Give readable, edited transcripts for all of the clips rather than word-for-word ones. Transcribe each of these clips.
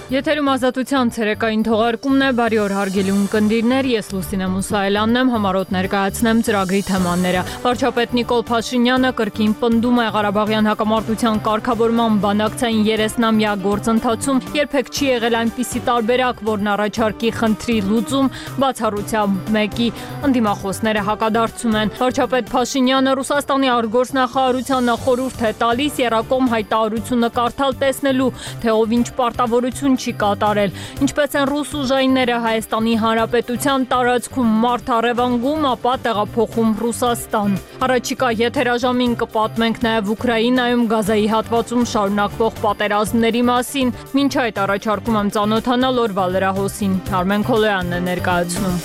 Եթերում ազատության ցերեկային թողարկումն է, բարի օր հարգելի ունկնդիրներ, ես Լուսինե Մուսայելյանն եմ, համառոտ ներկայացնեմ ծրագրի թեմաները։ Վարչապետ Նիկոլ Փաշինյանը կրկին պնդում է Ղարաբաղյան հակամարտության կարգավորման բանակցային 30-ամյա գործընթացում երբեք չի եղել այնպիսի տարբերակ, որն առաջարկի խնդրի լուծում, բացառությամբ մեկի, ընդդիմախոսները հակադարձում են։ Վարչապետ Փաշինյանը Ռուսաստանի արտգործնախարարությանը խորհուրդ է տալիս եռակողմ հայտարարությունը կարդալ տեսնելու, թե ով ինչ պարտավորություն չի կատարել, ինչպես են ռուս ուժայինները Հայաստանի Հանրապետության տարածքում մարդ առևանգում, ապա տեղափոխում Ռուսաստան։ Առաջիկա եթերաժամին կպատմենք նաև Ուկրաինայում Գազայի հատվածում շարունակվող պատերազմների մասին։ Մինչ այդ առաջարկում եմ ծանոթանալ օրվա լրահոսին։ Արմեն Քոլոյանն է ներկայացնում։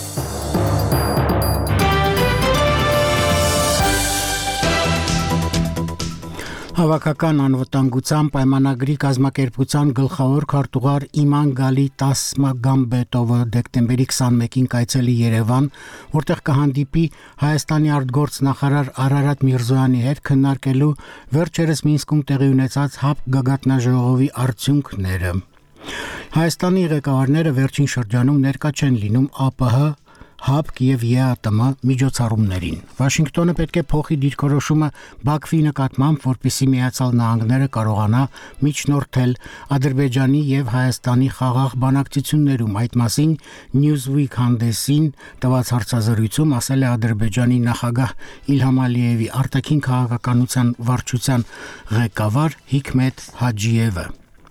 Հավաքական անվտանգության պայմանագրի կազմակերպության գլխավոր քարտուղար Իման Գալի Տասմագամբետովը դեկտեմբերի 21-ին կայցելի Երևան, որտեղ կհանդիպի Հայաստանի արտգործնախարար Արարատ Միրզոյանի հետ քննարկելու վերջերս Մինսկում տեղի ունեցած ՀԱՊԿ գագաթնաժողովի արդյունքները։ Հայաստանի ղեկավարները վերջին շրջանում ներկա չեն լինում ԱՊՀ ՀԱՊԿ եւ ԵԱՏՄ միջոցառումներին։ Վաշինգտոնը պետք է փոխի դիրքորոշումը Բաքվի նկատմամբ, որպեսզի Միացյալ Նահանգները կարողանա միջնորդել Ադրբեջանի եւ Հայաստանի խաղաղ բանակցություններում։ Այդ մասին Newsweek հանդեսին տված հարցազրույցում ասել է Ադրբեջանի նախագահ Իլհամ Ալիևի արտաքին քաղաքականության վարչության ղեկավար Հիկմետ Հաջիևը։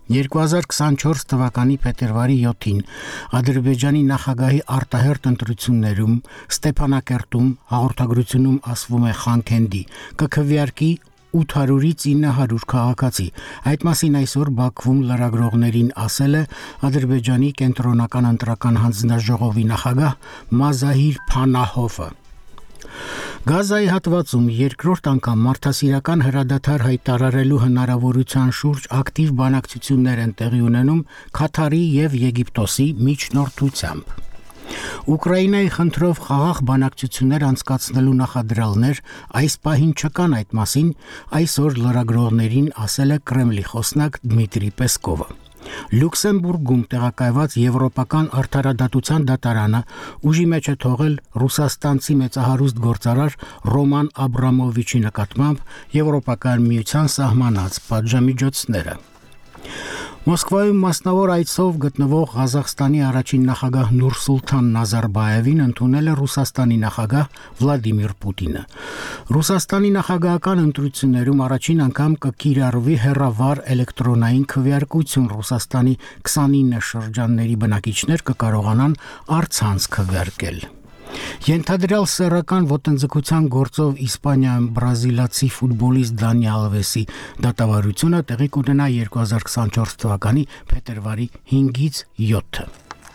2024 թվականի փետրվարի 7-ին Ադրբեջանի նախագահի արտահերտ ընտրություններում Ստեփանակերտում հաղորդագրությունում ասվում է Խանքենդի կքվեարկի 800-ից 900 քաղաքացի։ Այդ մասին այսօր Բաքվում լրագրողներին ասել է Ադրբեջանի կենտրոնական ընտրական հանձնաժողովի նախագահ Մազահիր Փանահովը։ Գազայի հատվածում երկրորդ անգամ մարդասիրական հրադադար հայտարարելու հնարավորության շուրջ ակտիվ բանակցություններ են տեղի ունենում Քաթարի եւ Եգիպտոսի միջնորդությամբ։ Ուկրաինայի խնդրով խաղաղ բանակցություններ անցկացնելու նախադրյալներ այս պահին չկան, այդ մասին այսօր լրագրողներին ասել է Կրեմլի խոսնակ Դմիտրի Պեսկովը։ Լյուքսեմբուրգում տեղակայված Եվրոպական արդարադատության դատարանը ուժի մեջ է թողել ռուսաստանցի մեծահարուստ գործարար Ռոման Աբրամովիչի նկատմամբ Եվրոպական միության սահմանած պատժամիջոցները։ Մոսկվայում մասնավոր այցով գտնվող Ղազախստանի առաջին նախագահ Նուրսուլթան Նազարբաևին ընդունել է Ռուսաստանի նախագահ Վլադիմիր Պուտինը։ Ռուսաստանի նախագահական ընտրություններում առաջին անգամ կկիրառվի հեռավար էլեկտրոնային քվեարկություն։ Ռուսաստանի 29 շրջանների բնակիչներ կկարողանան առցանց քվեարկել։ Ենթադրյալ սեռական ոտնձգության գործով Իսպանիայում բրազիլացի ֆուտբոլիստ Դանի Ալվեսի դատավարությունը տեղի կունենա 2024 թվականի փետրվարի 5-ից 7-ը։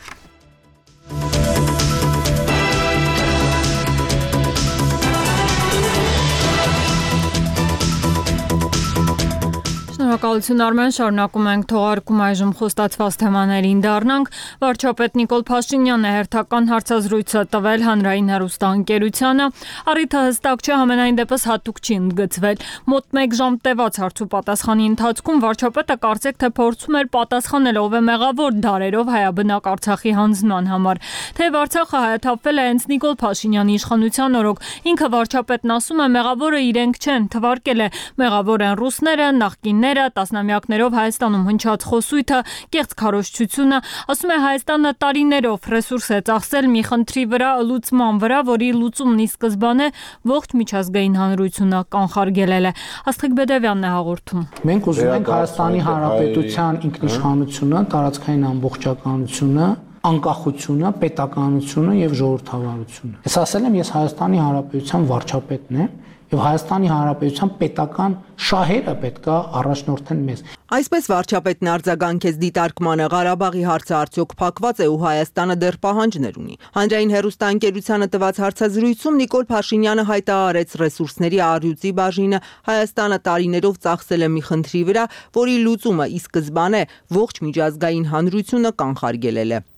Շնորհակալություն Արմեն, շարունակում ենք թողարկում այժմ խոստացված թեմաներին դառնանք։ Վարչապետ Նիկոլ Փաշինյանը հերթական հարցազրույց է տվել հանրային հեռուստաընկերությանը։ Առիթը հստակ չէ, համենայն դեպս հատուկ չի ընդգծվել։ Մոտ 1 ժամ տևած հարցուպատասխանի ընթացքում վարչապետը կարծեք թե փորձում էր պատասխանել ով է մեղավոր դարերով հայաբնակ Արցախի հանձնման համար։ Թեև Արցախը հայաթափվել է հենց Նիկոլ Փաշինյանի իշխանության օրոք, ինքը վարչապետն ասում է մեղավորը իրենք չեն, թվարկել է մեղավոր են ռուսները, նախկինները, տասնամյակներով Հայաստանում հնչած խոսույթը, կեղծ քարոզչությունը, ասում է Հայաստանը տարիներով ռեսուրս է ծախսել մի խնդրի վրա, լուծման վրա, որի լուծումն ի սկզբանե ողջ միջազգային հանրությունը կանխարգելել է։ Աստղիկ Բեդևյանն է հաղորդում։ Մենք ուզում ենք Հայաստանի Հանրապետության ինքնիշխանությունը, տարածքային ամբողջականությունը, անկախությունը, պետականությունը եւ ժողովրդավարությունը։ Ես ասել եմ, ես Հայաստանի Հանրապետության վարչապետն եմ եւ Հայաստանի Հանրապետության պետական շահերը պետքա առաջնորդեն մեզ։ Այսպես վարչապետն արձագանքեց դիտարկմանը Ղարաբաղի հարցը արդյոք փակված է ու Հայաստանը դեռ պահանջներ ունի։ Հանրային հեռուստաընկերությանը տված հարցազրույցում Նիկոլ Փաշինյանը հայտարարեց ռեսուրսների առյուծի բաժինը Հայաստանը տարիներով ծախսել է մի խնդրի վրա, որի լուծումը ի սկզբանե ողջ միջազգային հանրությունը կանխարգելել է։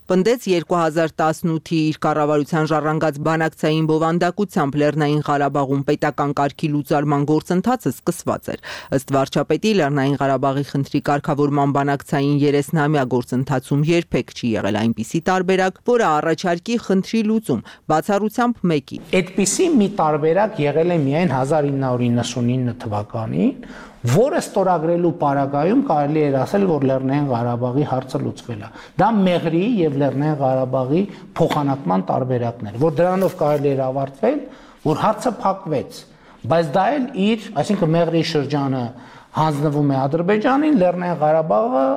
Պնդեց 2018-ի իր կառավարության ժառանգած բանակցային բովանդակությամբ Լեռնային Ղարաբաղում պետական կարգի լուծարման գործընթացը սկսված էր։ Ըստ վարչապետի, Լեռնային Ղարաբաղի խնդրի կարգավորման բանակցային 30-ամյա գործընթացում երբեք չի եղել այնպիսի տարբերակ, որը առաջարկի խնդրի լուծում, բացառությամբ մեկի։ Այդպիսի մի տարբերակ եղել է միայն 1999 թվականին, որը ստորագրելու պարագայում կարելի էր ասել, որ Լեռնային Ղարաբաղի հարցը լուծվել է։ Դա Մեղրի եւ Լեռնային Ղարաբաղի փոխանակման տարբերակն էր, որ դրանով կարելի էր ավարտվել, որ հարցը փակվեց, բայց դա էլ իր, այսինքն Մեղրի շրջանը հանձնվում է Ադրբեջանին, Լեռնային Ղարաբաղը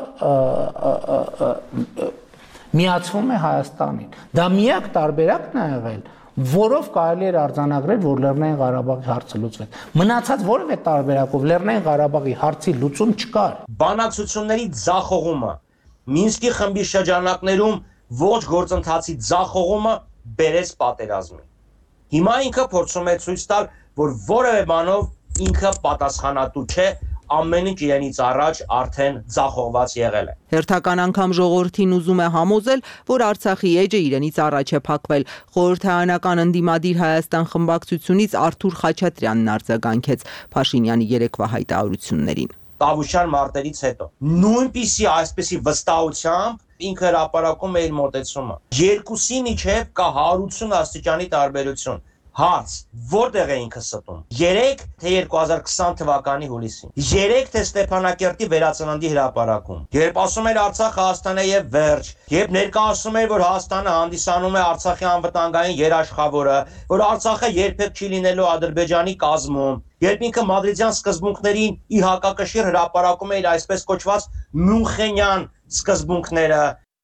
միացվում է Հայաստանին։ Դա միակ տարբերակն է եղել, որով կարելի էր արձանագրել, որ Լեռնային Ղարաբաղի հարցը լուծվեց։ Մնացած որևէ տարբերակով Լեռնային Ղարաբաղի հարցի լուծում չկար։ Բանակցությունների ձախողումը, Մինսկի խմբի շրջանակներում ոչ գործընթացի ձախողումը բերեց պատերազմի։ Հիմա ինքը փորձում է ցույց տալ, որ որևէ բանով ինքը պատասխանատու չէ, ամեն ինչ իրենից առաջ արդեն ձախողված եղել է։ Հերթական անգամ ժողովրդին ուզում է համոզել, որ Արցախի էջը իրենից առաջ է փակվել։ Խորհրդարանական ընդդիմադիր Հայաստան խմբակցությունից Արթուր Խաչատրյանն արձագանքեց Փաշինյանի երեկվա հայտարարություններին։ Տավուշյան մարտերից հետո նույնպիսի այսպիսի վստահությամբ ինքը հրապարակում է իր մոտեցումը։ Երկուսի միջև կա 180 աստիճանի տարբերություն։ Հարց, որտեղ է ինքը ստում։ 3 թե 2020 թվականի հուլիսին։ 3 թե Ստեփանակերտի վերածննդի հրապարակում։ Երբ ասում էր Արցախը Հայաստան է եւ վերջ, երբ ներկայացնում էր, որ Հայաստանը հանդիսանում է Արցախի անվտանգային երաշխավորը, որ Արցախը երբեք չի լինելու Ադրբեջանի կազմում, երբ ինքը մադրիդյան սկզբունքներին ի հակակշիռ հրապարակում է իր այսպես կոչված Մյունխենյան սկզբունքները։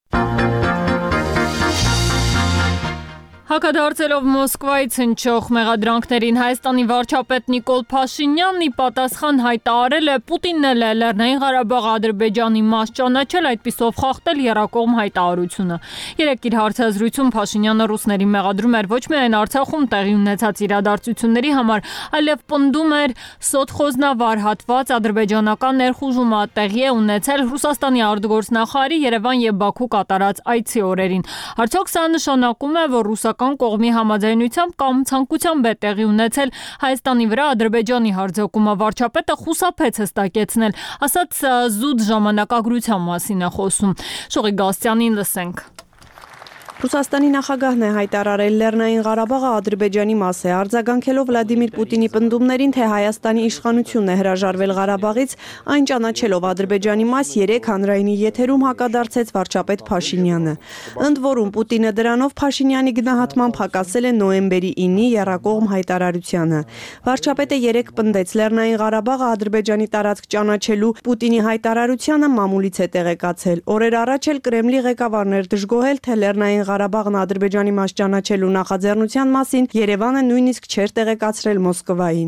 Հակադարձելով Մոսկվայից հնչող մեղադրանքներին Հայաստանի վարչապետ Նիկոլ Փաշինյանն ի պատասխան հայտարարել է Պուտինն էլ է Լեռնային Ղարաբաղը Ադրբեջանի մաս ճանաչել, այդպիսով խախտել եռակողմ հայտարարությունը։ Երեկ իր հարցազրույցում Փաշինյանը ռուսներին մեղադրում էր ոչ միայն Արցախում տեղի ունեցած իրադարձությունների համար, այլև պնդում էր սոթխոզնավար հատված ադրբեջանական ներխուժումը տեղի է ունեցել Ռուսաստանի արտգործնախարարի Երևան եւ Բաքու կատարած այցի օրերին։ Արդյոք սա նշանակում է, որ ռուսական կողմի համաձայնությամբ կամ ցանկությամբ է տեղի ունեցել Հայաստանի վրա Ադրբեջանի հարձակումը։ Վարչապետը խուսափեց հստակեցնել, ասաց զուտ ժամանակագրության մասին է խոսում։ Շողի Գասյանին լսենք։ Ռուսաստանի նախագահն է հայտարարել Լեռնային Ղարաբաղը Ադրբեջանի մաս է, արձագանքելով Վլադիմիր Պուտինի պնդումներին, թե Հայաստանի իշխանությունն է հրաժարվել Ղարաբաղից, այն ճանաչելով Ադրբեջանի մաս 3 հանրայինի եթերում հակադարձեց վարչապետ Փաշինյանը։ Ընդ որում Պուտինը դրանով Փաշինյանի գնահատմամբ հակասել է նոյեմբերի 9-ի եռակողմ հայտարարությանը։ Վարչապետը երեկ պնդեց Լեռնային Ղարաբաղը Ադրբեջանի տարածք ճանաչելու Պուտինի հայտարարությանը մամուլից է տեղեկացել։ Օրեր առաջ էլ Կրեմլի ղեկավարն էր դժգոհել, թե Լեռնային Ղարաբաղն Ադրբեջանի մաս ճանաչելու նախաձեռնության մասին Երևանը նույնիսկ չէր տեղեկացրել Մոսկվային։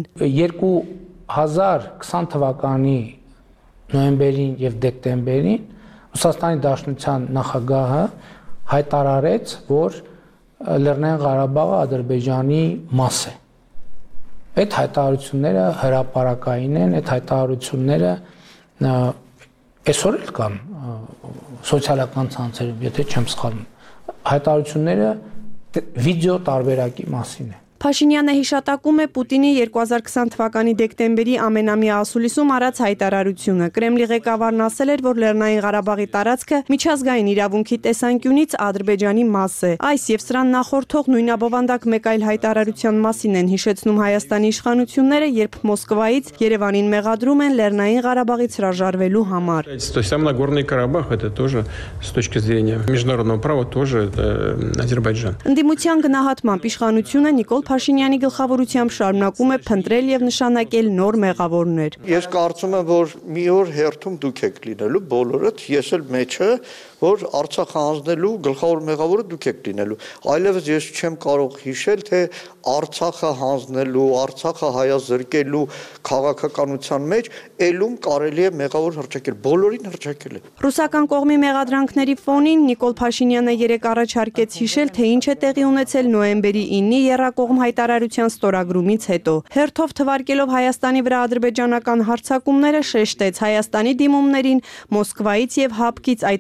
2020 թվականի նոյեմբերին եւ դեկտեմբերին Ռուսաստանի Դաշնության նախագահը հայտարարեց, որ Լեռնային Ղարաբաղը Ադրբեջանի մաս է։ Այդ հայտարարությունները հրապարակային են, այդ հայտարարությունները այսօր էլ կան սոցիալական ցանցերում, եթե չեմ սխալվում։ Հայտարարությունները վիդեո տարբերակի մասին է։ Փաշինյանը հիշատակում է Պուտինի 2020 թվականի դեկտեմբերի ամենամյա ասուլիսում արած հայտարարությունը։ Կրեմլի ղեկավարն ասել էր, որ Լեռնային Ղարաբաղի տարածքը միջազգային իրավունքի տեսանկյունից Ադրբեջանի մաս է։ Այս եւ սրան նախորդող նույնաբովանդակ մեկ այլ հայտարարության մասին են հիշեցնում Հայաստանի իշխանությունները, երբ Մոսկվայից Երևանին մեղադրում են Լեռնային Ղարաբաղից հրաժարվելու համար։ То есть сам Нагорный Карабах это тоже с точки зрения международного права тоже Ադրբեջան։ Ընդդիմության գնահատմամբ իշխանությունը Նիկոլ Փաշինյանի գլխավորությամբ շարունակում է փնտրել եւ նշանակել նոր մեղավորներ։ Ես կարծում եմ, որ մի օր հերթում դուք եք լինելու բոլորդ, ես էլ մեջը, որ Արցախ հանձնելու գլխավոր մեղավորը դուք եք լինելու։ Այլևս ես չեմ կարող հիշել, թե Արցախը հանձնելու, Արցախը հայազրկելու քաղաքականության մեջ ելում կարելի է մեղավոր հռչակել, բոլորին հռչակել է։ Ռուսական կողմի մեղադրանքների ֆոնին Նիկոլ Փաշինյանը երեկ առաջարկեց հիշել, թե ինչ է տեղի ունեցել նոյեմբերի 9-ի եռակողմ հայտարարության ստորագրումից հետո։ Հերթով թվարկելով Հայաստանի վրա ադրբեջանական հարձակումները, շեշտեց Հայաստանի դիմումներին Մոսկվայից եւ Հապկից այդպես էլ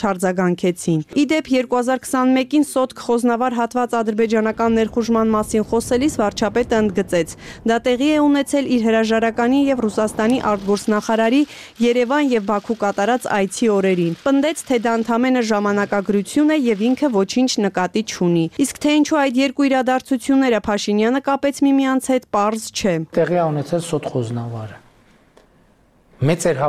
չարձագանքեցին։ Իդեպ 2021-ին Սոտք խոզնավար հատված ադրբեջանական ներխուժման մասին խոսելիս վարչապետը ընդգծեց. դա տեղի է ունեցել իր հրաժարականի եւ Ռուսաստանի արտգործնախարարի Երևան եւ Բաքու կատարած այցի օրերին։ Պնդեց, թե դա ընդամենը ժամանակագրություն է եւ ինքը ոչինչ նկատի չունի։ Իսկ թե ինչու այդ երկու իրադարձությունները Փաշինյանը կապեց միմյանց հետ, պարզ չէ։ Տեղի է ունեցել Սոտ խոզնավարը։ Մեծ էր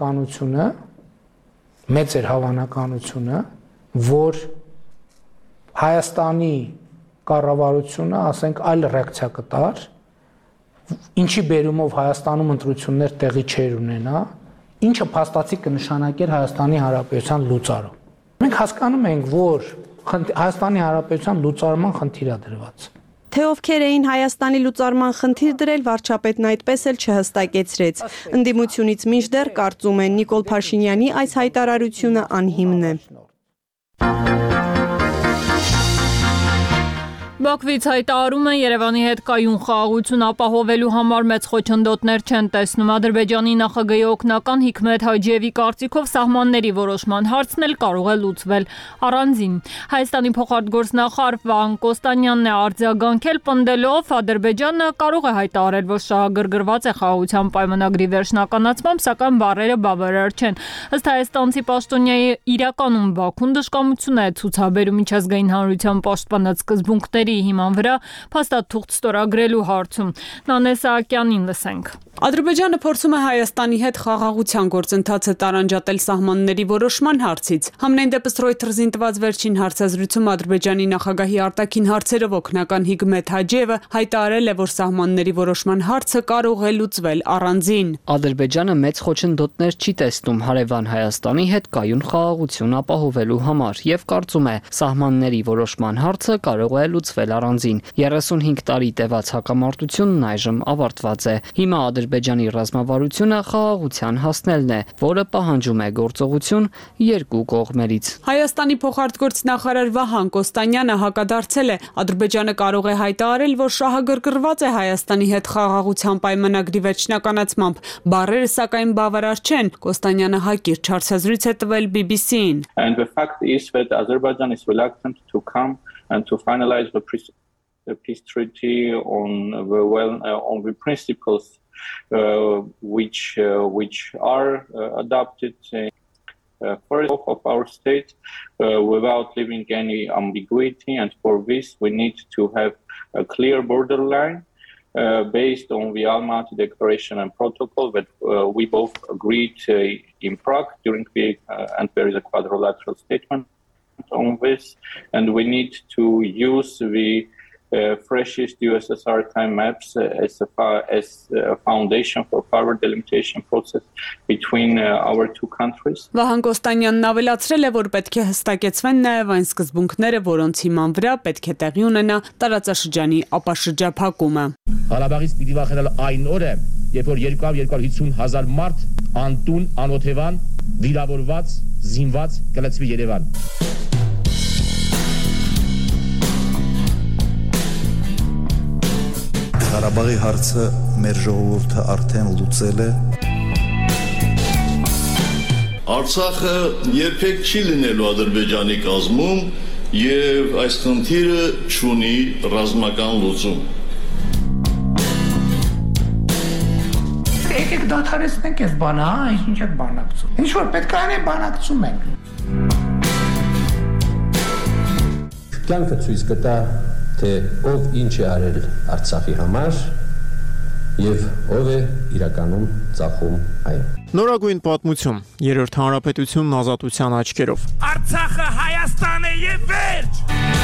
հավանականությունը, որ Հայաստանի կառավարությունը, ասենք, այլ ռեակցիա կտար, ինչի բերումով Հայաստանում ընտրություններ տեղի չէր ունենա, ինչը փաստացի կնշանակեր Հայաստանի Հանրապետության լուծարում։ Մենք հասկանում ենք, որ Հայաստանի Հանրապետության լուծարման խնդիր է դրված։ Թե ովքեր էին Հայաստանի լուծարման խնդիր դրել, վարչապետն այդպես էլ չհստակեցրեց։ Ընդդիմությունից մինչդեռ կարծում են Նիկոլ Փաշինյանի այս հայտարարությունը անհիմն է։ Բաքվից հայտարարում են Երևանի հետ կայուն խաղաղություն ապահովելու համար մեծ խոչընդոտներ չեն տեսնում։ Ադրբեջանի նախագահի օգնական Հիկմետ Հաջիևի կարծիքով սահմանների որոշման հարցն էլ կարող է լուծվել առանձին։ Հայաստանի փոխարտգործնախարար Վահան Կոստանյանն է արձագանքել, պնդելով Ադրբեջանը կարող է հայտարարել, որ շահագրգռված է խաղաղության պայմանագրի վերջնականացմամբ, սակայն բառերը բավարար չեն։ Ըստ հայաստանցի պաշտոնյայի, իրականում Բաքուն դժկամություն է ցուցաբերում միջազգային հանրության պաշտպանած սկզբունքների հիման վրա փաստաթուղթ ստորագրելու հարցում։ Նանե Սահակյանին լսենք։ Ադրբեջանը փորձում է Հայաստանի հետ խաղաղության գործընթացը տարանջատել սահմանների որոշման հարցից։ Համենայն դեպս Reuters-ին տված վերջին հարցազրույցում Ադրբեջանի նախագահի արտաքին հարցերով օգնական Հիկմետ Հաջիևը հայտարարել է, որ սահմանների որոշման հարցը կարող է լուծվել առանձին։ Ադրբեջանը մեծ խոչընդոտներ չի տեսնում հարևան Հայաստանի հետ կայուն խաղաղություն ապահովելու համար եւ կարծում է, սահմանների որոշման հարցը կարող է լուծվել առանձին։ 35 տարի տևած հակամարտությունն այժմ ավարտված է։ Հիմա Ադրբեջանի ռազմավարությունը խաղաղության հասնելն է, որը պահանջում է գործողություն երկու կողմերից։ Հայաստանի փոխարտգործնախարար Վահան Կոստանյանը հակադարձել է, Ադրբեջանը կարող է հայտարարել, որ շահագրգռված է Հայաստանի հետ խաղաղության պայմանագրի վերջնականացմամբ, բառերը սակայն բավարար չեն։ Կոստանյանը հակիրճ հարցազրույց է տվել BBC-ին։ And the fact is that Azerbaijan is reluctant to come and to finalize the peace treaty on the principles which are adopted first of our state without leaving any ambiguity, and for this we need to have a clear borderline based on the Almaty Declaration and Protocol that we both agreed in Prague during the and there is a quadrilateral statement on this, and we need to use the freshest USSR time maps as a foundation for further delimitation process between our two countries. Վահան Կոստանյանն ավելացրել է, որ պետք է հստակեցվեն նաև այն սկզբունքները, որոնց հիման վրա պետք է տեղի ունենա տարածաշրջանի ապաշրջափակումը։ Ղարաբաղից պիտի վախենալ այն օրը, երբ որ 250,000 մարդ անտուն, անօթևան, վիրավորված, զինված կլցվի Երևան։ Ղարաբաղի հարցը մեր ժողովուրդը արդեն լուծել է։ Արցախը երբեք չի լինելու Ադրբեջանի կազմում եւ այս խնդիրը չունի ռազմական լուծում։ Եկեք դադարեցնենք այս բանը, ինչ եք բանակցում։ Ինչ որ պետք է անենք, բանակցում ենք։ Կյանքը ցույց կտա, թե ով ինչ է արել Արցախի համար եւ ով է իրականում ծախում այն։ Նորագույն պատմություն, Երրորդ հանրապետությունն ազատության աչքերով։ Արցախը Հայաստան է եւ վերջ։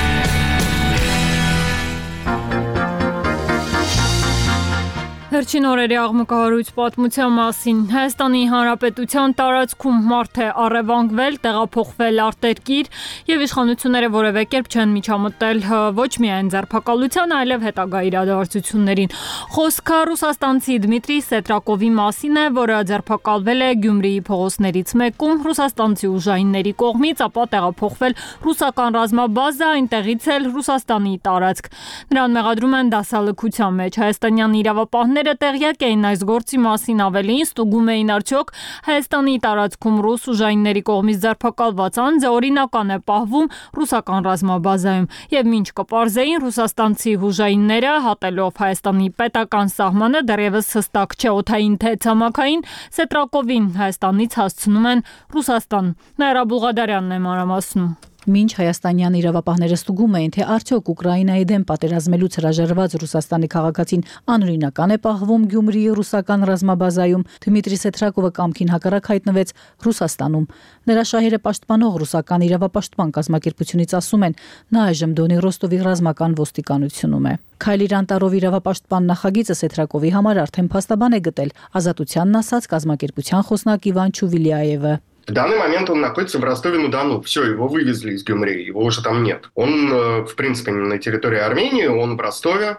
Վերջին օրերի աղմկահարույց պատմության մասին Հայաստանի Հանրապետության տարածքում մարդ է առևանգվել, տեղափոխվել արտերկիր եւ իշխանությունները որևէ կերպ չեն միջամտել ոչ միայն ձերբակալության, այլև հետագա իրադարձություններին։ Խոսքը ռուսաստանցի Դմիտրի Սետրակովի մասին է, որը ձերբակալվել է Գյումրիի փողոցներից մեկում ռուսաստանցի ուժայինների կողմից, ապա տեղափոխվել ռուսական ռազմաբազա, այնտեղից էլ Ռուսաստանի տարածք։ Նրան մեղադրում են դասալքության մեջ։ Հայաստանյան իրավապահները Զինվորները տեղյակ էին այս գործի մասին, ավելին ստուգում էին արդյոք Հայաստանի տարածքում ռուս ուժայինների կողմից ձերբակալված անձը օրինական է պահվում ռուսական ռազմաբազայում, եւ մինչ կպարզեին ռուսաստանցի ուժայինները հատելով Հայաստանի պետական սահմանը դեռևս հստակ չէ օդային թե ցամաքային Սետրակովին Հայաստանից հասցնում են Ռուսաստան։ Նաիրա Բուլղադարյանն է մանրամասնում։ Մինչ հայաստանյան իրավապահները ստուգում էին, թե արդյոք Ուկրաինայի դեմ պատերազմելուց հրաժարված Ռուսաստանի քաղաքացին անօրինական է պահվում Գյումրիի ռուսական ռազմաբազայում, Դմիտրի Սեթրակովը կամքին հակառակ հայտնվեց Ռուսաստանում։ Նրա շահերը պաշտպանող ռուսական իրավապաշտպան կազմակերպությունից ասում են, նա այժմ Դոնի Ռոստովի ռազմական ոստիկանությունում է։ Քայլիր Անտարով իրավապաշտպան նախագիծը Սեթրակովի համար արդեն փաստաբան է գտել, Ազատությանն ասաց կազմակերպության խոսնակ Իվան Չուվիլիաևը։ В данный момент он находится в Ростове-на-Дону. Все, его вывезли из Гюмри, его уже там нет. Он, в принципе, на территории Армении, он в Ростове,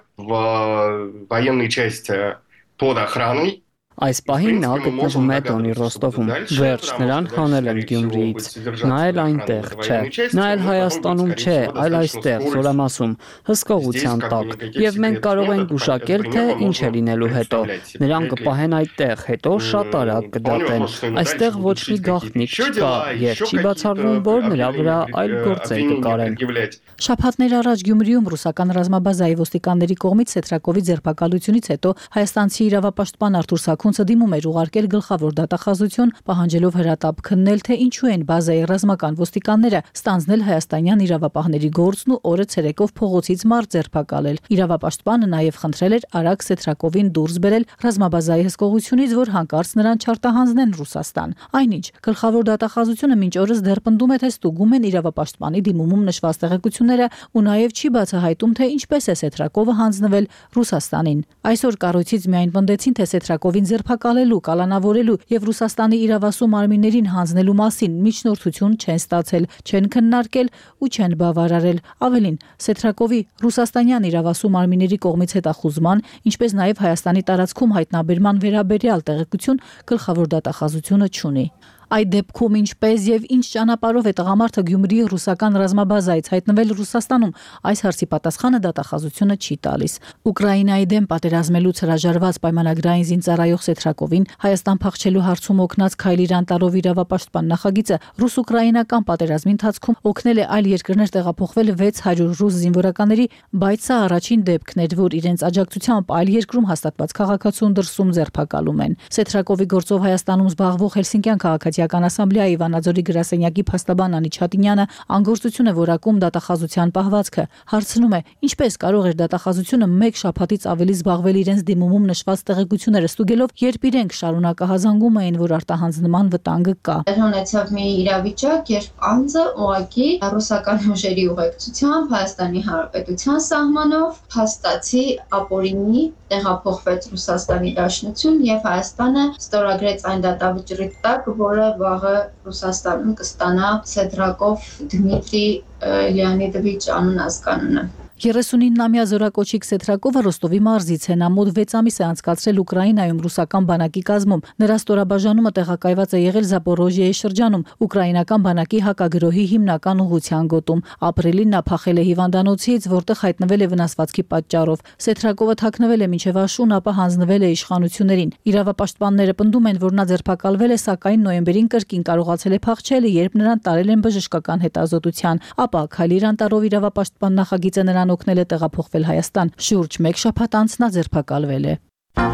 в военной части под охраной. Այս պահին նա գտնվում է Դոնի Ռոստովում, վերջ նրան հանել են Գյումրիից, նա էլ այնտեղ չէ, նա էլ Հայաստանում չէ, այլ այստեղ, Զորամասում, հսկողության տակ, եւ մենք կարող ենք գուշակել, թե ինչ է լինելու հետո, նրան կպահեն այդտեղ, հետո շատ արագ կդատեն, այստեղ ոչ մի գաղտնիք չկա, եւ չի բացառվում, որ նրա վրա այլ գործեր կկարեն։ Շաբաթներ առաջ Գյումրիում ռուսական ռազմաբազայի ոստիկանների կողմից Սեթրակովի ձերբակալությունից հետո հայաստանցի իրավապաշտպան Արթուր Սաքունցը դիմում էր ուղարկել գլխավոր դատախազություն, պահանջելով հրատապ քննել, թե ինչու են բազայի ռազմական ոստիկանները ստանձնել հայաստանյան իրավապահների գործն ու օրը ցերեկով փողոցից մարդ ձերբակալել։ Իրավապաշտպանը նաև խնդրել էր արագ Սեթրակովին դուրս բերել ռազմաբազայի հսկողությունից, որ հանկարծ նրան չարտահանձնեն Ռուսաստան։ Այնինչ, գլխավոր դատախազությունը մինչ օրս դեռ պնդում է, թե ստուգում են իրավապաշտպանի դիմումում նշված տեղեկությունները ու նաև չի բացահայտում, թե ինչպես է Սեթրակովը հանձնվել Ռուսաստանին։ Այսօր կառույցից միայն պնդեցին, թե Սեթրակովին ձերբակալելու, կալանավորելու եւ Ռուսաստանի իրավասու մարմիններին հանձնելու մասին միջնորդություն չեն ստացել, չեն քննարկել ու չեն բավարարել։ Ավելին, Սեթրակովի ռուսաստանյան իրավասու մարմինների կողմից հետախուզման, ինչպես նաև Հայաստանի տարածքում հայտնաբերման վերաբերյալ տեղեկություն գլխավոր դատախազությունը չունի։ Այդ դեպքում ինչպես եւ ինչ ճանապարհով է տղամարդը Գյումրիի ռուսական ռազմաբազայից հայտնվել Ռուսաստանում, այս հարցի պատասխանը դատախազությունը չի տալիս։ Ուկրաինայի դեմ պատերազմելուց հրաժարված պայմանագրային զինծառայող Սեթրակովին Հայաստան փախչելու հարցում օգնած Քայլիր Անտարով իրավապաշտպան նախագիծը ռուս-ուկրաինական պատերազմի ընթացքում օգնել է այլ երկրներ տեղափոխվել 600 ռուս զինվորականների, բայց սա առաջին դեպքն էր, որ իրենց աջակցությամբ այլ երկրում հաստատված քաղաքացուն դրսում ձերբակալում են։ Սեթրակովի գործով Հայաստանում զբաղվող Հելսինկյան քաղաքացիական ասամբլեայի Վանաձորի գրասենյակի փաստաբան Անի Չատինյանը անգործություն է որակում դատախազության պահվածքը։ Հարցնում է, ինչպես կարող էր դատախազությունը մեկ շաբաթից ավելի զբաղվել իրենց դիմումում նշված տեղեկությունները ստուգելով, երբ իրենք շարունակահազանգում էին, որ արտահանձնման վտանգը կա։ Ունեցավ մի իրավիճակ, երբ անձը ուղղակի ռուսական ուժերի ուղեկցությամբ Հայաստանի Հանրապետության սահմանով փաստացի ապօրինի տեղափոխվեց Ռուսաստանի Դաշնություն եւ Հայաստանը ստորագրեց այն դատավճռի տակ, որը վաղը Ռուսաստանում կստանա Սեթրակով Դմիտրի Լեոնիդովիչ անուն ազգանունը։ 39-ամյա զորակոչիկ Սեթրակովը Ռոստովի մարզից է, նա մոտ 6 ամիս է անցկացրել Ուկրաինայում ռուսական բանակի կազմում։ Նրա ստորաբաժանումը տեղակայված է եղել Զապորոժիայի շրջանում, ուկրաինական բանակի հակագրոհի հիմնական ուղղության գոտում։ Ապրիլին նա փախել է հիվանդանոցից, որտեղ հայտնվել է վնասվածքի պատճառով։ Սեթրակովը թաքնվել է մինչև աշուն, ապա հանձնվել է իշխանություններին։ Իրավապաշտպանները պնդում են, որ նա ձերբակալվել է, սակայն նոյեմբերին կրկին կարողացել է փախչել, երբ նրան տարել են բժշկական հետազոտության։ Ապա Քայլիր Անտարով իրավապաշտպան նախագիծը նրան օգնել է տեղափոխվել Հայաստան։ Շուրջ 1 շաբաթ անց նա ձերբակալվել է։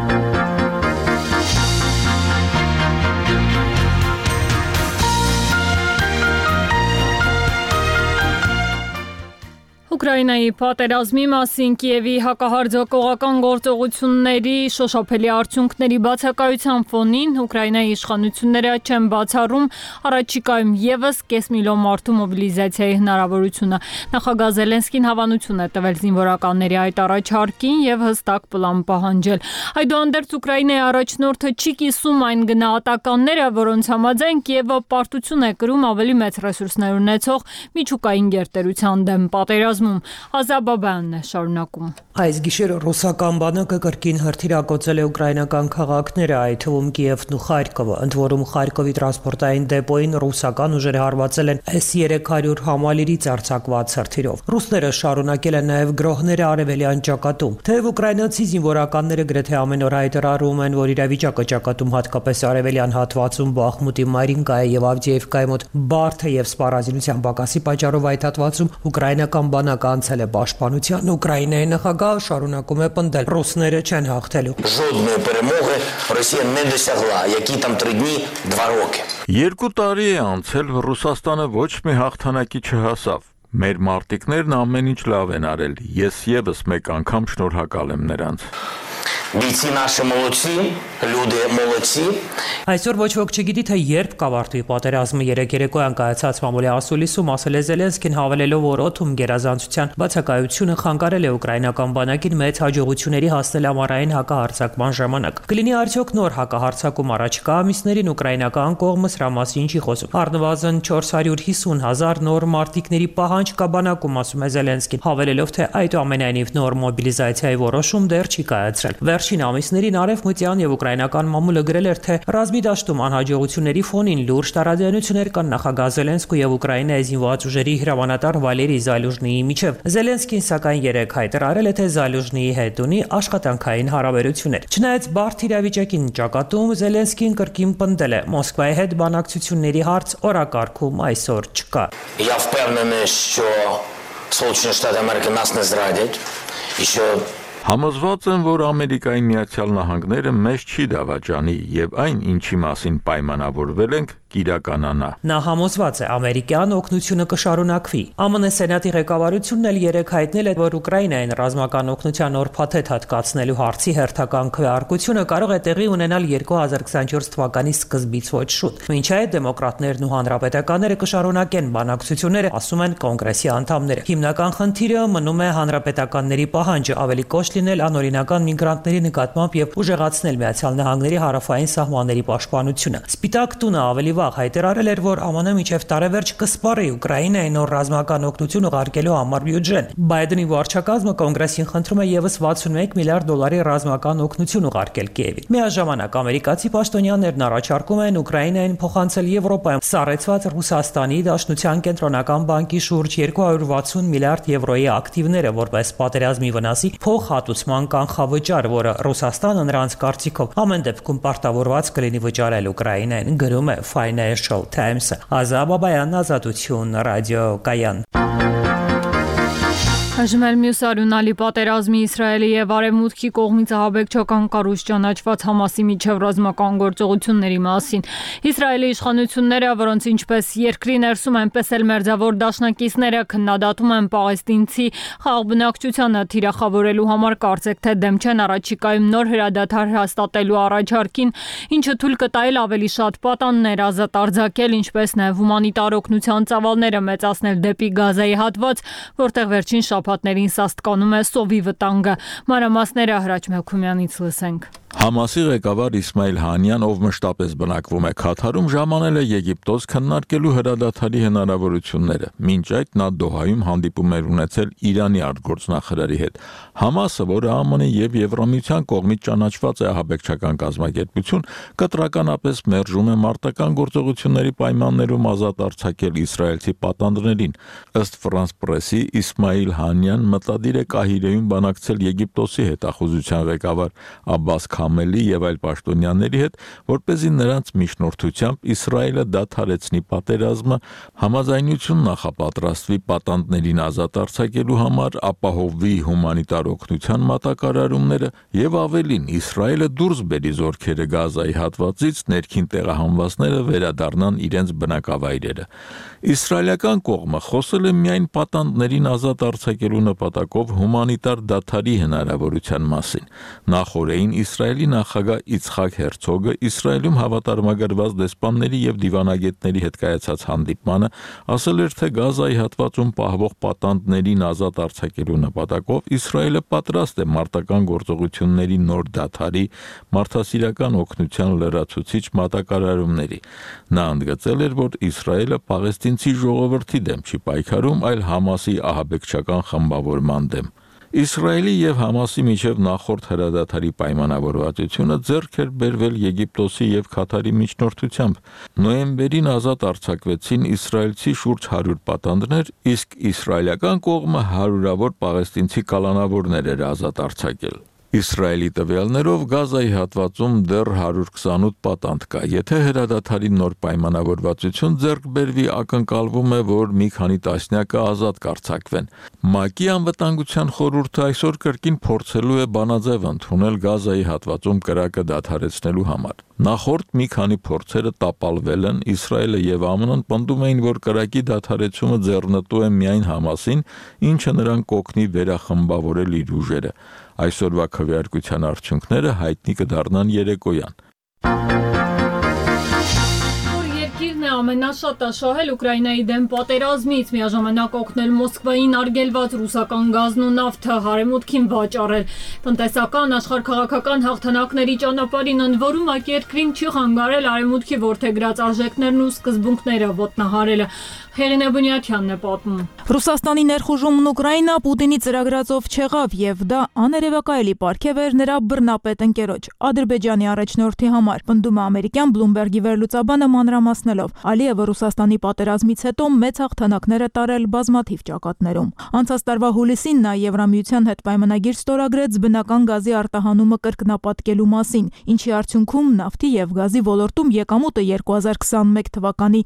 Ուկրաինայի պատերազմի մասին Կիևի հակահարձակողական գործողությունների շոշափելի արդյունքների բացակայության ֆոնին Ուկրաինայի իշխանությունները չեն բացառում առաջիկայում եւս կես միլիոն մարդու մոբիլիզացիայի հնարավորությունը։ Նախագահ Զելենսկին հավանություն է տվել զինվորականների այդ առաջարկին եւ հստակ պլան պահանջել։ Այդուհանդերձ Ուկրաինայի առաջնորդը չի կիսում այն գնահատականները, որոնց համաձայն Կիևը պարտություն է կրում ավելի մեծ ռեսուրսներ ունեցող միջուկային գերտերության դեմ պատերազմում։ դիմում։ Ազաբաբյանն է շարունակում։ Այս գիշերը ռուսական բանակը կրկին հրթիռակոծել է ուկրաինական քաղաքները, այդ թվում Կիևն ու Խարկովը, ընդ որում Խարկովի տրանսպորտային դեպոյին ռուսական ուժերը հարվածել են S-300 համալիրից արձակված հրթիռով։ Ռուսները շարունակել են նաև գրոհները արևելյան ճակատում։ Թեև ուկրաինացի զինվորականները գրեթե ամեն օր հայտարարում են, որ իրավիճակը ճակատում հատկապես արևելյան հատվածում Բախմուտի Մարինկայի եւ Ավդիևկայի մոտ բարդ է եւ սպառազինության պակասի պատճառով այդ հատվածում ուկրաինական բանակը անցել է պաշտպանության։ Ուկրաինայի նախագահը շարունակում է պնդել. ռուսները չեն հաղթելու։ Жодної перемоги Росія не досягла, які там 3 дні, 2 роки. 2 տարի է анցել, Ռուսաստանը ոչ մի հաղթանակի չհասավ։ Մեր մարտիկներն ամեն ինչ լավ են արել։ Ես եւս մեկ անգամ շնորհակալ եմ նրանց։ Бійці наші молодці, люди молодці. Այսօր ոչ ոք չգիտի, թե երբ կավարտվի պատերազմը։ Երեկ երեկոյան կայացած մամուլի ասուլիսում ասել է Զելենսկին, հավելելով, որ օդում գերազանցության բացակայությունը խանգարել է ուկրաինական բանակին մեծ հաջողությունների հասնել ամառային հակահարձակման ժամանակ։ Կլինի արդյոք նոր հակահարձակում առաջիկա ամիսներին ուկրաինական կողմը սրա մասին չի խոսում։ Առնվազն 450,000 նոր մարտիկների պահանջ կա բանակում, ասում է Զելենսկին, հավելելով, թե այդուամենայնիվ նոր մոբիլիզացիայի որոշում դեռ չի կայացրել։ Վերջին ամիսներին արևմտյան եւ ուկրաինական մամուլը գրել էր, թե ռազմի դաշտում անհաջողությունների ֆոնին լուրջ տարաձայնություններ կան նախագահ Զելենսկու եւ Ուկրաինայի զինված ուժերի հրամանատար Վալերի Զալյուժնիի միջև։ Զելենսկին սակայն երեկ հայտարարել է, թե Զալյուժնիի հետ ունի աշխատանքային հարաբերություններ։ Չնայած բարդ իրավիճակին ճակատում Զելենսկին կրկին պնդել է. Մոսկվայի հետ բանակցությունների հարց օրակարգում այսօր չկա։ Я впевнений, що Сполучені Штати Америки нас не зрадять і що Համոզված եմ, որ Ամերիկայի Միացյալ Նահանգները մեզ չի դավաճանի եւ այն, ինչի մասին պայմանավորվել ենք, կիրականանա։ Նա համոզված է, ամերիկյան օգնությունը կշարունակվի։ ԱՄՆ սենատի ղեկավարությունն էլ երեկ հայտնել է, որ Ուկրաինային ռազմական օգնության նոր փաթեթ հատկացնելու հարցի հերթական քվեարկությունը կարող է տեղի ունենալ 2024 թվականի սկզբից ոչ շուտ։ Մինչ այդ դեմոկրատներն ու հանրապետականները կշարունակեն բանակցությունները, ասում են կոնգրեսի անդամները։ Հիմնական խնդիրը մնում է հանրապետականների պահանջը ավելի կոշտ լինել անօրինական միգրանտների նկատմամբ եւ ուժեղացնել Միացյալ Նահանգների հարավային սահմանների պաշտպանությունը։ Սպիտակ տունը ավելի վաղ հայտարարել էր, որ ԱՄՆ միջև տարեվերջ կսպառի Ուկրաինայի նոր ռազմական օգնություն ուղարկելու համար բյուջեն։ Բայդենի վարչակազմը կոնգրեսին խնդրում է եւս 61 միլիարդ դոլարի ռազմական օգնություն ուղարկել Կիևին։ Միաժամանակ ամերիկացի պաշտոնյաներն առաջարկում են Ուկրաինային փոխանցել Եվրոպայում սառեցված Ռուսաստանի Դաշնության կենտրոնական բանկի շուրջ 260 միլիարդ եվրոյի ակտիվները, որպես պատերազմի վնասի փոխհատուցման կանխավճար, որը Ռուսաստանը նրանց կարծիքով ամեն դեպքում պարտավորված կլինի վճարել Ուկրաինային, գրում է Financial Times-ը։ Ազաբաբյան, Ազատություն, ռադիո կայան։ Այժմ էլ մյուս արյունալի պատերազմի Իսրայելի եւ Արևմուտքի կողմից ահաբեկչական կառույց ճանաչված Համասի միջև ռազմական գործողությունների մասին։ Իսրայելի իշխանությունները, որոնց ինչպես երկրի ներսում, այնպես էլ մերձավոր դաշնակիցները քննադատում են պաղեստինցի խաղաղ բնակչությանը թիրախավորելու համար, կարծեք թե դեմ չեն առաջիկայում նոր հրադադար հաստատելու առաջարկին, ինչը թույլ կտայել ավելի շատ պատաններ ազատ արձակել, ինչպես նաեւ հումանիտար օգնության ծավալները մեծացնել դեպի Գազայի հատված, որտեղ վերջին շաբաթներին սաստկանում է սովի վտանգը։ Մանրամասները Հրաչ Մելքումյանից լսենք։ Համասի ղեկավար Իսմայիլ Հանյան, ով մշտապես բնակվում է Քաթարում, ժամանել է Եգիպտոս քննարկելու հրադադարի հնարավորությունները։ Մինչ այդ նա Դոհայում հանդիպում էր ունեցել Իրանի արտգործնախարարի հետ։ Համասը, որը ԱՄՆ-ի եւ Եվրամիության կողմից ճանաչված է ահաբեկչական կազմակերպություն, կտրականապես մերժում է մարտական գործողությունների պայմաններում ազատ արձակել իսրայելցի պատանդներին։ Ըստ Ֆրանս Պրեսի, Իսմայիլ Հանյան մտադիր է Կահիրեում բանակցել Եգիպտոսի հետախուզության ղեկավար Աբբաս Քամելի եւ այլ պաշտոնյաների հետ, որպեսզի նրանց միջնորդությամբ Իսրայելը դադարեցնի պատերազմը, համաձայնություն նախապատրաստվի պատանդներին ազատ արձակելու համար, ապահովի հումանիտար օգնության մատակարարումները եւ ավելին, Իսրայելը դուրս բերի զորքերը Գազայի հատվածից, ներքին տեղահանվածները վերադառնան իրենց բնակավայրերը։ Իսրայելական կողմը խոսել է միայն պատանդներին ազատ արձակելու նպատակով հումանիտար դադարի հնարավորության մասին։ Նախորդին Իսրայելի նախագահ Իցխակ Հերցոգը Իսրայելում հավատարմագրված դեսպանների եւ դիվանագետների հետ կայացած հանդիպմանը ասել էր, թե Գազայի հատվածում պահվող պատանդներին ազատ արձակելու նպատակով Իսրայելը պատրաստ է մարտական գործողությունների նոր դադարի, մարդասիրական օգնության լրացուցիչ մատակարարումների։ Նա ընդգծել էր, որ Իսրայելը պաղեստինցի ժողովրդի դեմ չի պայքարում, այլ Համասի ահաբեկչական խմբավորման դեմ։ Իսրայելի եւ Համասի միջև նախորդ հրադադարի պայմանավորվածությունը ձեռք էր բերվել Եգիպտոսի եւ Քաթարի միջնորդությամբ։ Նոյեմբերին ազատ արձակվեցին իսրայելցի շուրջ 100 պատանդներ, իսկ իսրայելական կողմը հարյուրավոր պաղեստինցի կալանավորներ էր ազատ արձակել։ Իսրայելի տվյալներով Գազայի հատվածում դեռ 128 պատանդ կա։ Եթե հրադադարի նոր պայմանավորվածություն ձեռք բերվի, ակնկալվում է, որ մի քանի տասնյակը ազատ կարձակվեն։ ՄԱԿ-ի անվտանգության խորհուրդը այսօր կրկին փորձելու է բանաձև ընդունել Գազայի հատվածում կրակը դադարեցնելու համար։ Նախորդ մի քանի փորձերը տապալվել են, Իսրայելը եւ ԱՄՆ-ն պնդում էին, որ կրակի դադարեցումը ձեռնտու է միայն Համասին, ինչը նրան կօգնի վերախմբավորել իր ուժերը։ Այսօրվա քվեարկության արդյունքները հայտնի կդառնան երեկոյան։ Երկիրն է ամենաշատը շահել Ուկրաինայի դեմ պատերազմից, միաժամանակ օգնել Մոսկվային արգելված ռուսական գազն ու նավթը, հարեմուտքին վաճառել։ Տնտեսական աշխարհքաղաքական հաղթանակների ճանապարհին ընդ որում այդ երկրին չի խանգարել արևմուտքի որդեգրած արժեքներն ու սկզբունքները ոտնահարելը։ Հեղինե Բունյաթյանն է պատմում։ Ռուսաստանի ներխուժումն Ուկրաինա Պուտինի ծրագրածով չեղավ եւ դա աներևակայելի պարգև էր նրա բռնապետ ընկերոջ Ադրբեջանի առաջնորդի համար, պնդում է ամերիկյան Bloomberg-ի վերլուծաբանը մանրամասնելով։ Ալիևը Ռուսաստանի պատերազմից հետո մեծ հաղթանակներ է տարել բազմաթիվ ճակատներում։ Անցած տարվա հուլիսին նա Եվրամիության հետ պայմանագիր ստորագրեց բնական գազի արտահանումը կրկնապատկելու մասին, ինչի արդյունքում նավթի եւ գազի ոլորտում եկամուտը 2021 թվականի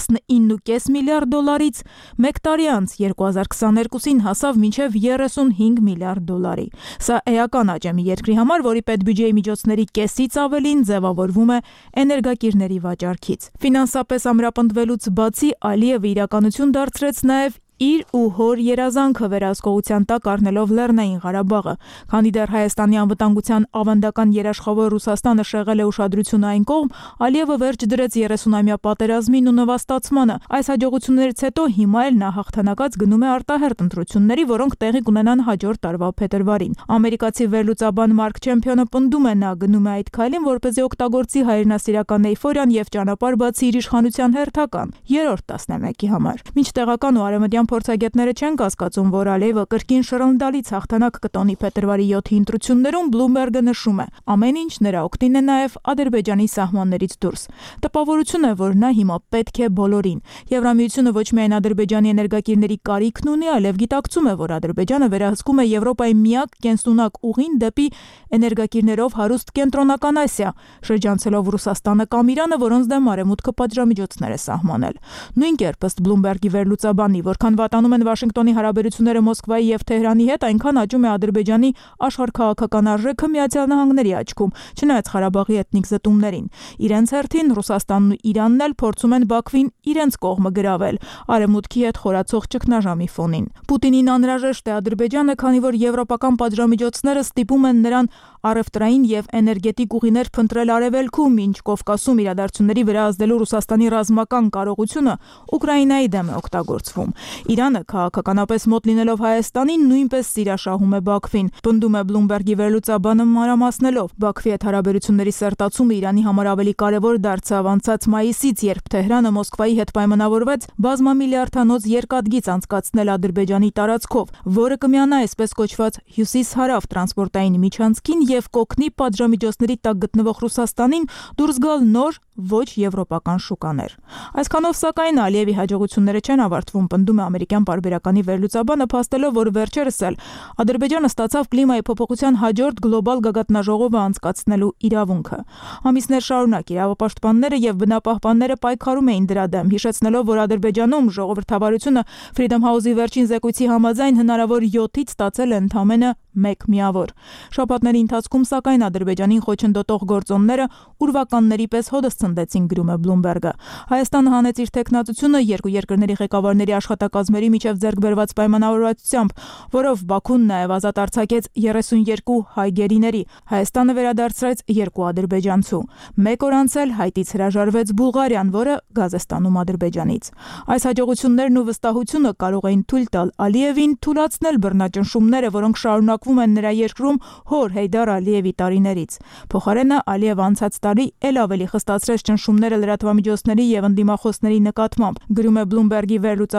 19.5 միլիարդ $, մեկ տարի անց 2022-ին հասավ մինչև 35 միլիարդ $։ Սա էական աճ է մի երկրի համար, որի պետբյուջեի միջոցների կեսից ավելին ձևավորվում է էներգակիրների վաճառքից։ Ֆինանսապես ամրապնդվելուց բացի Ալիևը իրականություն դարձրեց նաև իր ու հոր երազանքը վերահսկողության տակ առնելով Լեռնային Ղարաբաղը։ Քանի դեռ Հայաստանի անվտանգության ավանդական երաշխավոր Ռուսաստանը շեղել է ուշադրությունը այն կողմ, Ալիևը վերջ դրեց 30-ամյա պատերազմին ու նվաստացմանը։ Այս հաջողություններից հետո հիմա էլ նա հաղթանակած գնում է արտահերտ ընտրությունների, որոնք տեղի կունենան հաջորդ տարվա փետրվարին։ Ամերիկացի վերլուծաբան Մարկ Չեմփիոնը պնդում է, նա գնում է այդ քայլին, որպեսզի օգտագործի հայրենասիրական էյֆորիան եւ ճանապարհ բացի իր իշխանության հերթական երրորդ տասնամյակի համար։ Մինչ տեղական ու արևմտյան փորձագետները չեն կասկածում, որ Ալիևը կրկին շռնդալից հաղթանակ կտոնի փետրվարի 7-ի ընտրություններում, Bloomberg-ը նշում է. ամեն ինչ նրա օգտին է նաև Ադրբեջանի սահմաններից դուրս։ Տպավորություն է, որ նա հիմա պետք է բոլորին։ Եվրամիությունը ոչ միայն Ադրբեջանի էներգակիրների կարիքն ունի, այլև գիտակցում է, որ Ադրբեջանը վերահսկում է Եվրոպայի միակ կենսունակ ուղին դեպի էներգակիրներով հարուստ Կենտրոնական Ասիա, շրջանցելով Ռուսաստանը կամ Իրանը, որոնց դեմ արևմուտքը պատժամիջոցներ է սահմանել։ Նույն կերպ ըստ Bloomberg-ի վերլուծաբանի, որքան վատանում են Վաշինգտոնի հարաբերությունները Մոսկվայի եւ Թեհրանի հետ, այնքան աճում է Ադրբեջանի աշխարհքաղաքական արժեքը Միացյալ Նահանգների աչքում, չնայած Ղարաբաղի էթնիկ զտումներին։ Իրենց հերթին Ռուսաստանն ու Իրանն էլ փորձում են Բաքվին իրենց կողմը գրավել արևմուտքի հետ խորացող ճգնաժամի ֆոնին։ Պուտինին անհրաժեշտ է Ադրբեջանը, քանի որ եվրոպական պատժամիջոցները ստիպում են նրան առևտրային եւ էներգետիկ ուղիներ փնտրել արևելքում, ինչ Կովկասում իրադարձությունների վերահսկելու Ռուսաստանի ռազմական կարողությունը Ուկրաինայի դեմ է օգտագործվում։ Իրանը քաղաքականապես մոտ լինելով Հայաստանին նույնպես սիրաշահում է Բաքվին, պնդում է Bloomberg-ի վերլուծաբանը մանրամասնելով։ Բաքվի հետ հարաբերությունների սերտացումը Իրանի համար ավելի կարևոր դարձավ անցած մայիսից, երբ Թեհրանը Մոսկվայի հետ պայմանավորվեց բազմամիլիարդանոց երկաթգիծ անցկացնել Ադրբեջանի տարածքով, որը կմիանա այսպես կոչված հյուսիս-հարավ տրանսպորտային միջանցքին եւ կօգնի պատժամիջոցների տակ գտնվող Ռուսաստանին դուրս գալ նոր ոչ եվրոպական շուկաներ։ Այսքանով սակայն Ալիևի հաջողությունները չեն ավարտվում, պնդում է ամերիկյան պարբերականի վերլուծաբանը, փաստելով, որ վերջերս էլ Ադրբեջանը ստացավ կլիմայի փոփոխության հաջորդ գլոբալ գագաթնաժողովը անցկացնելու իրավունքը։ Ամիսներ շարունակ իրավապաշտպանները եւ բնապահպանները պայքարում էին դրա դեմ, հիշեցնելով, որ Ադրբեջանում ժողովրդավարությունը Freedom House-ի վերջին զեկույցի համաձայն հնարավոր 7-ից ստացել է ընդամենը 1 միավոր։ Շաբաթների ընթացքում սակայն Ադրբեջանին խոչընդոտող գործոնները ուրվականների պես հոդս ցնդեցին, գրում է Bloomberg-ը։ Հայաստանը հանեց իր տեխնացությունը երկու երկրների ղեկավարների աշխատակազմերի միջև ձեռք բերված պայմանավորվածությամբ, որով Բաքուն նաև ազատ արձակեց 32 հայ գերիների։ Հայաստանը վերադարձրեց 2 ադրբեջանցու։ Մեկ օր անց էլ Հայտից հրաժարվեց Բուլղարիան, որը գազ է ստանում Ադրբեջանից։ Այս հաջողություններն ու վստահությունը կարող էին թույլ տալ Ալիևին թուլացնել բռնաճնշումները, որոնք շարունակվում են նրա երկրում հոր Հեյդար Ալիևի տարիներից։ Փոխարենը Ալիևը անցած տարի ել ավելի խստացրեց ճնշումները լրատվամիջոցների եւ ընդդիմախոսների նկատմամբ, գրում է Bloomberg-ի վերլուծաբանը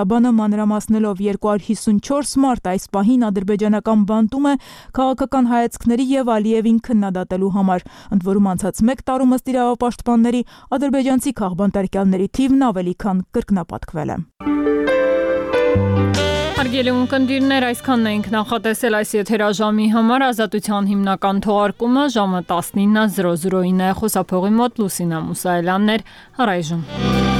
մանրամասնելով 254 մարտ այս պահին ադրբեջանական բանտում է քաղաքական հայացքների եւ Ալիևին քննադատելու համար։ Ընդ որում անցած 1 տարում ըստ իրավապաշտպանների ադրբեջանցի քաղբանտարկյալների թիվն ավելի քան կրկնապատկվել է։ Հարգելի ունկնդիրներ, այսքանն էինք նախատեսել այս եթերաժամի համար։ Ազատության հիմնական թողարկումը ժամը 19:00-ին է։ Խոսափողի մոտ Լուսինա Մուսայելյանն էր։ Առայժմ